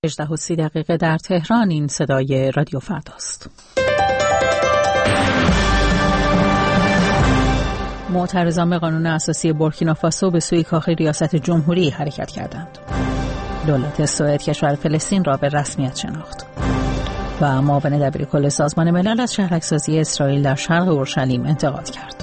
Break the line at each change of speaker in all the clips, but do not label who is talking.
18:30 در تهران. این صدای رادیو فرداست. معترضان به قانون اساسی بورکینافاسو به سوی کاخ ریاست جمهوری حرکت کردند. دولت سوئد کشور فلسطین را به رسمیت شناخت. و معاون دبیرکل سازمان ملل از شهرک‌سازی اسرائیل در شرق اورشلیم انتقاد کرد.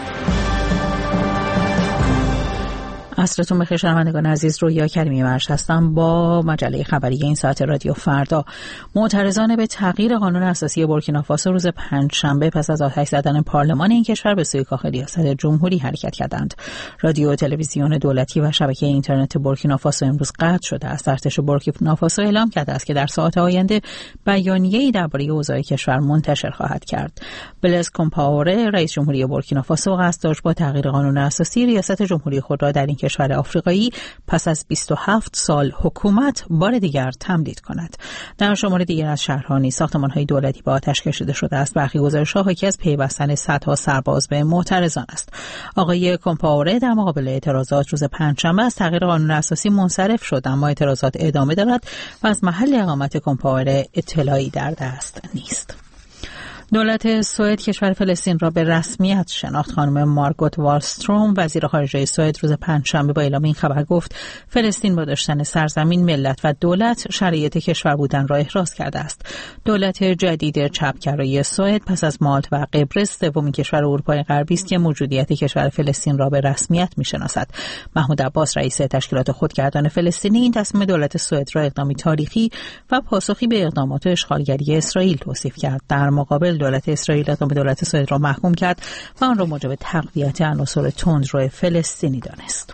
عصرتون بخیر شنوندگان عزیز، رویا کریمی مرش هستم با مجله خبری این ساعت رادیو فردا. معترضان به تغییر قانون اساسی بورکینافاسو روز پنجشنبه پس از آتش زدن پارلمان این کشور به سوی کاخ ریاست جمهوری حرکت کردند. رادیو و تلویزیون دولتی و شبکه اینترنت بورکینافاسو امروز قطع شده است. ارتش بورکینافاسو اعلام کرده است که در ساعات آینده بیانیه‌ای درباره اوضاع کشور منتشر خواهد کرد. بلز کمپاوره رئیس جمهوری بورکینافاسو قصد داشت با تغییر قانون اساسی ریاست جمهوری خود را در این کشور آفریقایی پس از 27 سال حکومت بار دیگر تمدید کند. در شمار دیگر از شهرها نیز ساختمان‌های دولتی به آتش کشیده شده است. برخی گزارش‌ها حاکی از پیوستن صدها سرباز به معترضان است. آقای کمپاوره در مقابل اعتراضات روز پنجشنبه از تغییر قانون اساسی منصرف شد، اما اعتراضات ادامه دارد و از محل اقامت کمپاوره اطلاعی در دست نیست. دولت سوئد کشور فلسطین را به رسمیت شناخت. خانم مارگوت والستروم وزیر خارجه سوئد روز پنجشنبه با اعلام این خبر گفت فلسطین با داشتن سرزمین، ملت و دولت شرایط کشور بودن را احراز کرده است. دولت جدید چپگرای سوئد پس از مالت و قبرس سومین کشور اروپای غربی است که موجودیت کشور فلسطین را به رسمیت می‌شناسد. محمود عباس رئیس تشکیلات خودگردان فلسطینی این تصمیم دولت سوئد را اقدامی تاریخی و پاسخی به اقدامات اشغالگری اسرائیل توصیف کرد. در مقابل دولت اسرائیل اقدام دولت سوئد را محکوم کرد و آن را موجب تقویت عناصر تندرو فلسطینی دانست.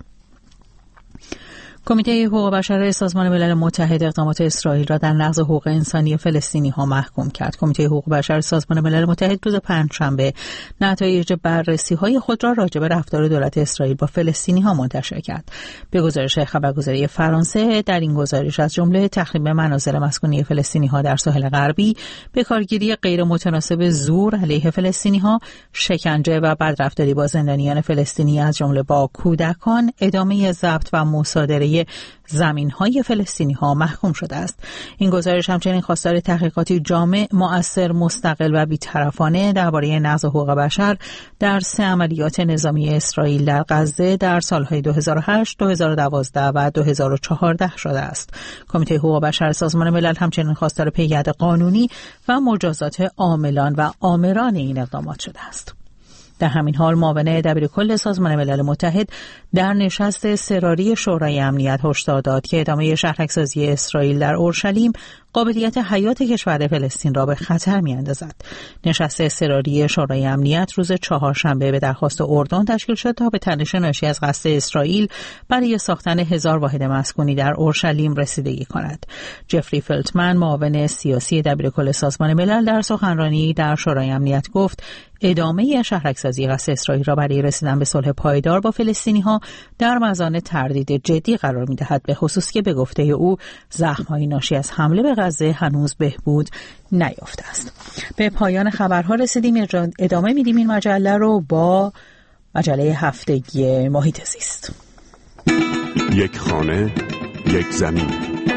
کمیته حقوق بشر سازمان ملل متحد اقدامات اسرائیل را در نقض حقوق انسانی فلسطینی‌ها محکوم کرد. کمیته حقوق بشر سازمان ملل متحد روز پنجشنبه نتایج بررسی‌های خود را راجع به رفتار دولت اسرائیل با فلسطینی‌ها منتشر کرد. به گزارش خبرگزاری فرانسه، در این گزارش از جمله تخریب منازل مسکونی فلسطینی‌ها در ساحل غربی، بکارگیری غیر متناسب زور علیه فلسطینی‌ها، شکنجه و بدرفتاری با زندانیان فلسطینی از جمله با کودکان، ادامه ضبط و مصادره زمین‌های فلسطینی‌ها محکوم شده است. این گزارش همچنین خواستار تحقیقاتی جامع، مؤثر، مستقل و بی‌طرفانه درباره نقض حقوق بشر در 3 عملیات نظامی اسرائیل در غزه در سال‌های 2008، 2012 و 2014 شده است. کمیته حقوق بشر سازمان ملل همچنین خواستار پیگرد قانونی و مجازات عاملان و آمران این اقدامات شده است. در همین حال معاون دبیرکل سازمان ملل متحد در نشست اضطراری شورای امنیت هشدار داد که ادامه شهرک‌سازی اسرائیل در اورشلیم قابلیت حیات کشور فلسطین را به خطر می‌اندازد. نشست اضطراری شورای امنیت روز چهارشنبه به درخواست اردن تشکیل شد تا به تنش ناشی از قصد اسرائیل برای ساختن 1000 واحد مسکونی در اورشلیم رسیدگی کند. جفری فلتمن معاون سیاسی دبیرکل سازمان ملل در سخنرانی در شورای امنیت گفت ادامه شهرک‌سازی قصد اسرائیل را برای رسیدن به صلح پایدار با فلسطینی‌ها در مزان تردید جدی قرار می‌دهد، به خصوص که به گفته او زخم‌های ناشی از حمله به غزه هنوز بهبود نیافته است. به پایان خبرها رسیدیم. ادامه میدیم این مجله رو با مجله هفتگی محیط زیست.
یک خانه، یک زمین.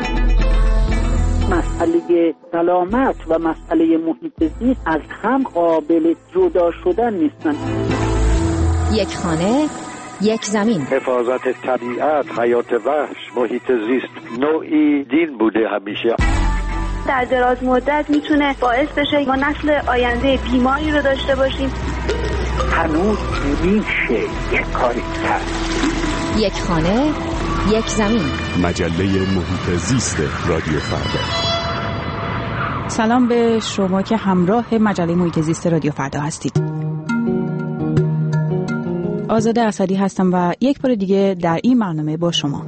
مسئله سلامت و مسئله محیط زیست از هم قابل جدا شدن نیستن.
یک خانه، یک زمین.
حفاظت طبیعت، حیات وحش، محیط زیست نوعی دین بوده همیشه.
در دراز مدت میتونه باعث بشه ما نسل آینده بیماری رو داشته باشیم.
هنوز میشه یک کاری کرد.
یک خانه، یک زمین.
مجله محیط زیست رادیو فردا.
سلام به شما که همراه مجله محیط زیست رادیو فردا هستید. آزاده اسدی هستم و یک بار دیگه در این برنامه با شما.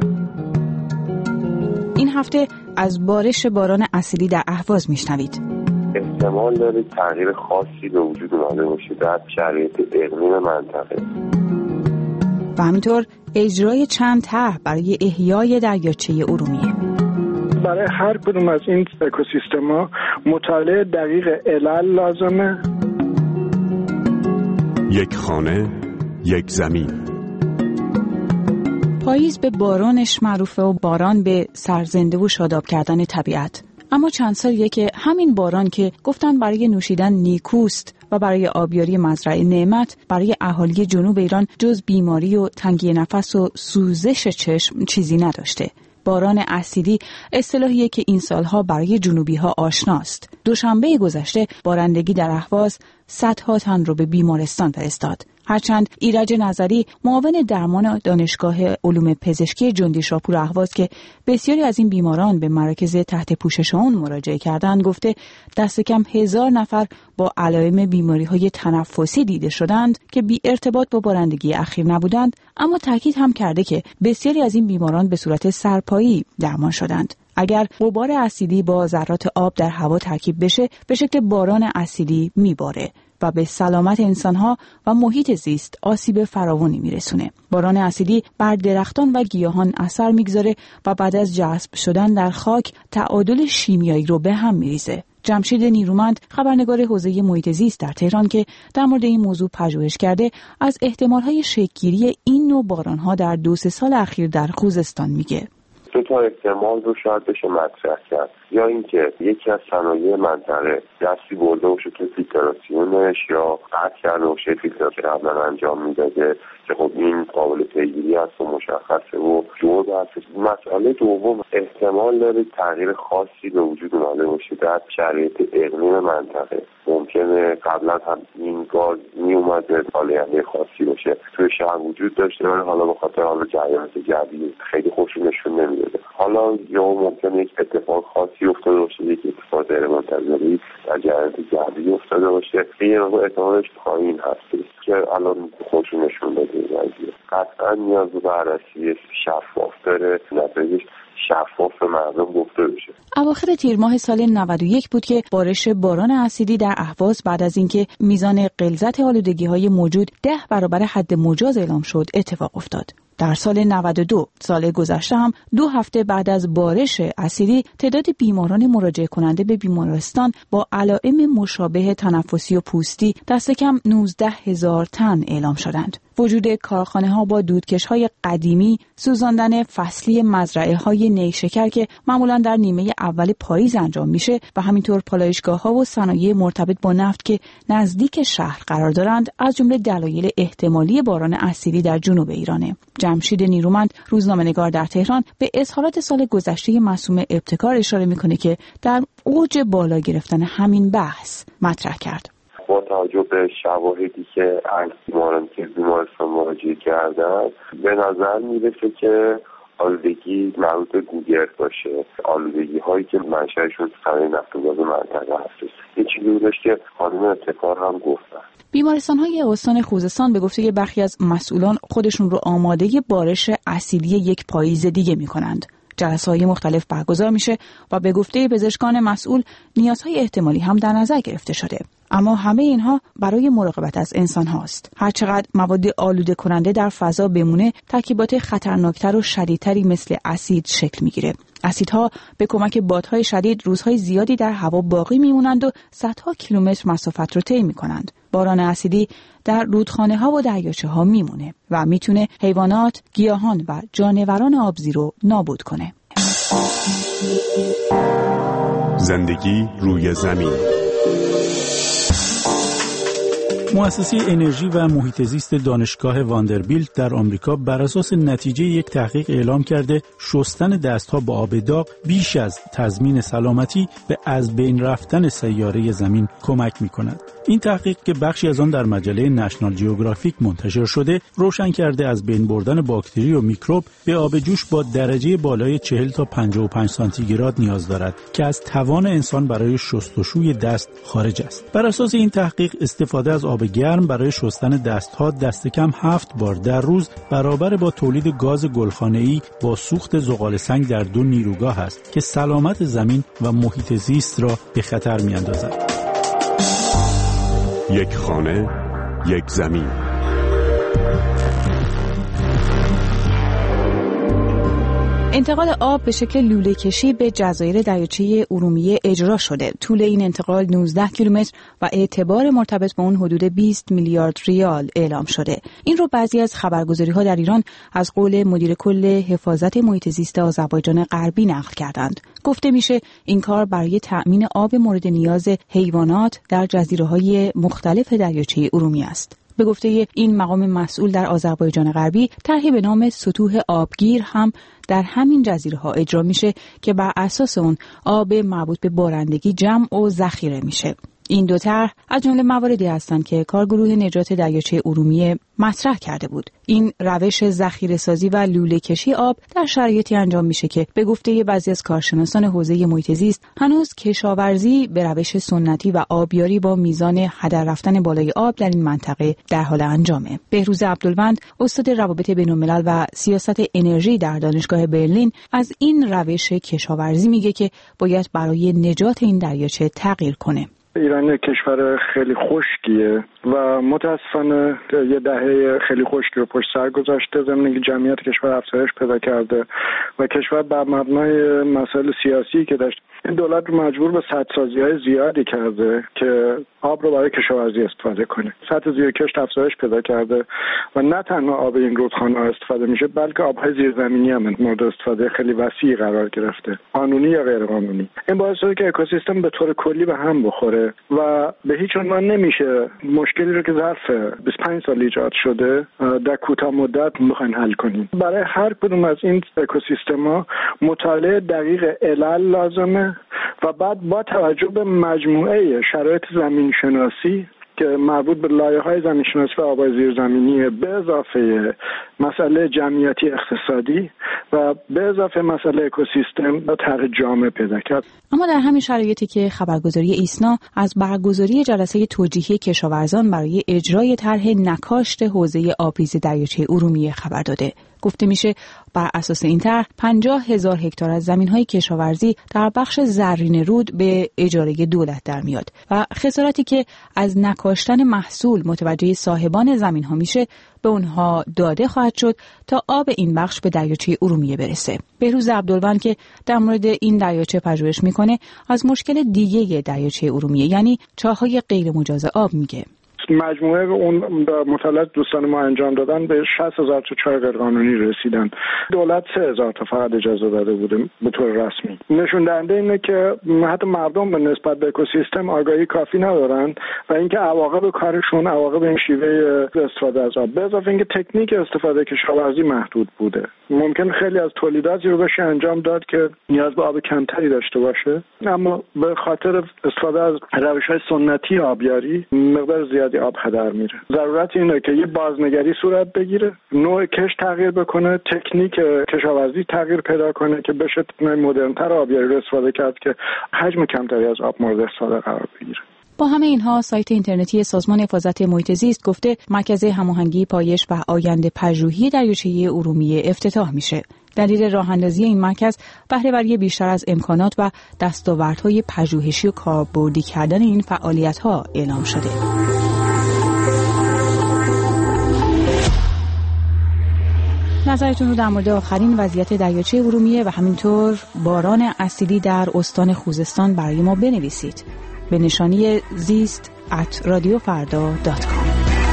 این هفته از بارش باران اسیدی در اهواز میشنوید.
احتمال داره تغییر خاصی به وجود اومده باشه در شرایط اقلیم منطقه.
و همینطور اجرای چند طرح برای احیای دریاچه ارومیه.
برای هر کدوم از این اکوسیستما مطالعه دقیق علل لازمه.
یک خانه، یک زمین.
پاییز به بارانش معروفه و باران به سرزنده و شاداب کردن طبیعت. اما چند سالیه که همین باران که گفتن برای نوشیدن نیکوست و برای آبیاری مزرعه نعمت، برای اهالی جنوب ایران جز بیماری و تنگی نفس و سوزش چشم چیزی نداشته. باران اسیدی اصطلاحیه که این سالها برای جنوبی‌ها آشناست. دوشنبه گذشته بارندگی در اهواز صدها تن رو به بیمارستان فرستاد. هرچند ایرج نظری معاون درمان دانشگاه علوم پزشکی جندی شاپور اهواز که بسیاری از این بیماران به مراکز تحت پوشش اون مراجعه کردند گفته دست کم 1000 نفر با علائم بیماری‌های تنفسی دیده شدند که بی ارتباط با بارندگی اخیر نبودند، اما تاکید هم کرده که بسیاری از این بیماران به صورت سرپایی درمان شدند. اگر غبار اسیدی با ذرات آب در هوا ترکیب بشه به شکل باران اسیدی میباره و به سلامت انسانها و محیط زیست آسیب فراوانی میرسونه. باران اسیدی بر درختان و گیاهان اثر میگذاره و بعد از جذب شدن در خاک تعادل شیمیایی رو به هم میریزه. جمشید نیرومند خبرنگار حوزه محیط زیست در تهران که در مورد این موضوع پژوهش کرده از احتمالهای شکل‌گیری این نوع بارانها در 2-3 سال اخیر در خوزستان میگه.
دو تا احتمال رو شاید بشه مطرح کرد، یا اینکه یکی از صنایع منطقه دستی برده باشه تو فیلتراسیونش یا قطع کرده باشه فیلتراسیون قبلا انجام میداده که خب این قابل پیگیری است و مشخصه و جور هست. مسئله دوم احتمال داره تغییر خاصی به وجود اومده باشه در شرایط اقلیم منطقه. ممکنه قبلا هم این گاز می اومده آلایندگی خاصی باشه توی شهر وجود داشته ولی حالا به خاطر جریانات جوی خیلی خوش نشون نمیده. حالا یا ممکنه یک اتفاق خاصی افتاده باشه، یک اتفاق غیر منتظری در جریانات جوی افتاده باشه که یه موقع احتمالش پایین هست که الان خوش نشون بده. قطعا نیاز به بررسی شفاف داره، نتایجش شفاف به مردم گفته بشه.
اواخر تیر ماه سال 91 بود که بارش باران اسیدی در اهواز بعد از اینکه میزان غلظت آلودگی‌های موجود 10 برابر حد مجاز اعلام شد اتفاق افتاد. در سال 92 سال گذشته هم 2 هفته بعد از بارش اسیدی تعداد بیماران مراجعه کننده به بیمارستان با علائم مشابه تنفسی و پوستی دست کم 19,000 تن اعلام شدند. وجود کارخانه‌ها با دودکش‌های قدیمی، سوزاندن فصلی مزرعه‌های نیشکر که معمولاً در نیمه اول پاییز انجام میشه و همینطور پالایشگاه‌ها و صنایع مرتبط با نفت که نزدیک شهر قرار دارند از جمله دلایل احتمالی باران اسیدی در جنوب ایرانه. جمشید نیرومند روزنامه‌نگار در تهران به اظهارات سال گذشته معصوم ابتکار اشاره میکنه که در اوج بالا گرفتن همین بحث مطرح کرد.
با توجه به شواهدی که از بیماران که بیمارستان مراجعه کردن به نظر میرسه که آلودگی مربوط به گوگرد باشه، آلودگی هایی که منشأشون صنایع نفت و گاز منطقه هست. این چیزی بودش که خانم ابتکار هم گفتن.
بیمارستان‌های استان خوزستان به گفته برخی از مسئولان خودشون رو آماده بارش اسیدی یک پاییز دیگه می‌کنند. جلسه‌های مختلف برگزار میشه و به گفته پزشکان مسئول نیازهای احتمالی هم در نظر گرفته شده. اما همه اینها برای مراقبت از انسان هاست. هرچقدر مواد آلوده کننده در فضا بمونه، ترکیبات خطرناکتر و شدیدتری مثل اسید شکل میگیره. اسیدها به کمک بادهای شدید روزهای زیادی در هوا باقی میمونند و صدها کیلومتر مسافت رو طی میکنند. باران اسیدی در رودخانه‌ها و دریاچه‌ها میمونه و میتونه حیوانات، گیاهان و جانوران آبزی رو نابود کنه.
زندگی روی زمین.
مؤسسه انرژی و محیط زیست دانشگاه واندربیلت در آمریکا بر اساس نتیجه یک تحقیق اعلام کرده شستن دستها با آب داغ بیش از تضمین سلامتی به از بین رفتن سیاره زمین کمک می‌کند. این تحقیق که بخشی از آن در مجله نشنال جیوگرافیک منتشر شده، روشن کرده از بین بردن باکتری و میکروب به آب جوش با درجه بالای 40 تا 55 سانتیگراد نیاز دارد که از توان انسان برای شستشوی دست خارج است. بر اساس این تحقیق استفاده از آب گرم برای شستن دستها دست کم 7 بار در روز برابر با تولید گاز گلخانه‌ای با سوخت زغال سنگ در 2 نیروگاه است که سلامت زمین و محیط زیست را به خطر می‌اندازد.
یک خانه، یک زمین.
انتقال آب به شکل لوله کشی به جزایر دریاچه ارومیه اجرا شده. طول این انتقال 19 کیلومتر و اعتبار مرتبط با اون حدود 20 میلیارد ریال اعلام شده. این رو بعضی از خبرگزاری‌ها در ایران از قول مدیر کل حفاظت محیط زیست آذربایجان غربی نقل کردند. گفته میشه این کار برای تأمین آب مورد نیاز حیوانات در جزیره‌های مختلف دریاچه ارومیه است. به گفته این مقام مسئول در آذربایجان غربی، طرحی به نام سطوح آبگیر هم در همین جزیره‌ها اجرا میشه که بر اساس اون آب مربوط به بارندگی جمع و ذخیره میشه. این دو طرح از جمله مواردی هستند که کارگروه نجات دریاچه ارومیه مطرح کرده بود. این روش ذخیره‌سازی و لوله‌کشی آب در شرایطی انجام میشه که به گفته بعضی از کارشناسان حوزه محیط زیست هنوز کشاورزی به روش سنتی و آبیاری با میزان هدر رفتن بالای آب در این منطقه در حال انجامه. بهروز عبدالوند، استاد روابط بین‌الملل و سیاست انرژی در دانشگاه برلین، از این روش کشاورزی میگه که باید برای نجات این دریاچه تغییر کنه.
ایران کشور خیلی خشکیه و متاسفانه یه دهه خیلی خشکی رو پشت سر گذاشته، ضمن که جمعیت کشور افزایش پیدا کرده و کشور بر مبنای مسائل سیاسی که داشت این دولت رو مجبور به سدسازی‌های زیادی کرده که آب رو برای کشاورزی استفاده کنه. سطح زیرکشت افزایش پیدا کرده و نه تنها آب این رودخانه‌ها استفاده میشه بلکه آب‌های زیرزمینی هم مورد استفاده خیلی وسیعی قرار گرفته، قانونی یا غیر قانونی. این باعث شده که اکوسیستم به طور کلی به هم بخوره و به هیچ عنوان نمیشه مشکلی رو که ظرف 25 سال ایجاد شده در کوتاه مدت میخواین حل کنیم. برای هر کدوم از این اکوسیستم‌ها مطالعه دقیق علل لازمه و بعد با توجه به مجموعه شرایط زمین شناسی که مربوط به لایه‌های زمین شناسی و آب‌های زیرزمینی به اضافه مسئله جمعیتی اقتصادی و به اضافه مسئله اکوسیستم و طرح جامع پیدا کرد.
اما در همین شرایطی که خبرگزاری ایسنا از برگزاری جلسه توجیهی کشاورزان برای اجرای طرح نکاشت حوزه آبریز دریاچه ارومیه خبر داده. گفته میشه بر اساس این طرح 50,000 هکتار از زمین‌های کشاورزی در بخش زرین رود به اجاره دولت در میاد و خسارتی که از نکاشتن محصول متوجه صاحبان زمین‌ها میشه به اونها داده خواهد شد تا آب این بخش به دریاچه ارومیه برسه. بهروز عبدالوند که در مورد این دریاچه پژوهش میکنه از مشکل دیگه دریاچه ارومیه یعنی چاه‌های غیر مجاز آب میگه.
مجموعه اون مطالعات دوستان ما انجام دادن به 60,000 تا چاه غیرقانونی رسیدن. دولت 3,000 تا فقط اجازه داده بوده به طور رسمی. نشون دهنده اینه که حتی مردم به نسبت به اکوسیستم آگاهی کافی ندارن و اینکه عواقب کارشون، عواقب این شیوه استفاده از آب، به اضافه اینکه تکنیک استفاده کشاورزی محدود بوده. ممکن خیلی از تولیداتی رو بشه انجام داد که نیاز به آب کمتری داشته باشه، اما به خاطر استفاده از روش‌های سنتی آبیاری مقدار زیادی آب هدر میره. ضرورت اینه که یه بازنگری صورت بگیره، نوع کش تغییر بکنه، تکنیک کشاورزی تغییر پیدا کنه که بشه مدرن‌تر آبیاری رو استفاده کرد که حجم کمتری از آب مورد استفاده قرار بگیره.
با همه اینها سایت اینترنتی سازمان حفاظت محیط زیست گفته مرکز هماهنگی پایش و آینده پژوهی دریاچه ارومیه افتتاح میشه. دلیل راه اندازی این مرکز بهره‌وری بیشتر از امکانات و دستاوردهای پژوهشی و کاربردی کردن این فعالیت‌ها اعلام شده. نظرتون رو در مورد آخرین وضعیت دریاچه ارومیه و همینطور باران اسیدی در استان خوزستان برای ما بنویسید به نشانی zist@radiofarda.com.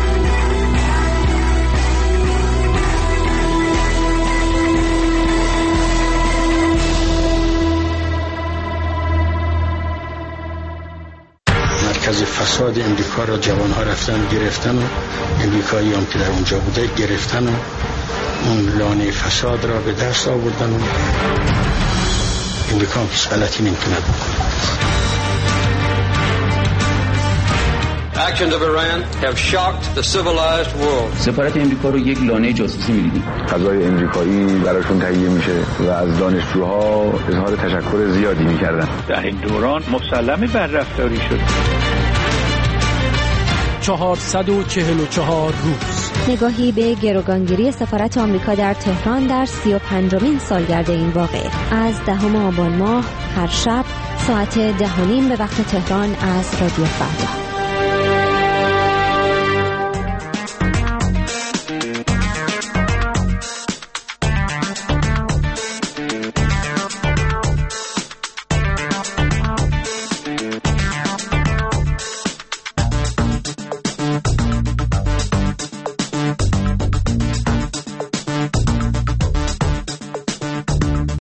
مرکز فساد امریکا را جوانها رفتن گرفتن و امریکایی هم که در اونجا بوده گرفتن و اون لانه فساد را به دست آوردن و امریکا هم هیچ غلطی نمیتونه بکنه.
Actions of Iran have shocked the civilized world.
سفارت امریکا رو یک لانه جاسوسی می‌دیدیم.
غذای امریکایی براشون تهیه میشه و از دانشجوها اظهار تشکر زیادی می‌کردن.
در این دوران مسلمه بر رفتاری شد.
444 روز.
نگاهی به گروگانگیری سفارت آمریکا در تهران در 35مین سالگرد این واقعه. از 10 آبان ماه هر شب ساعت 10:30 به وقت تهران از رادیو فردا.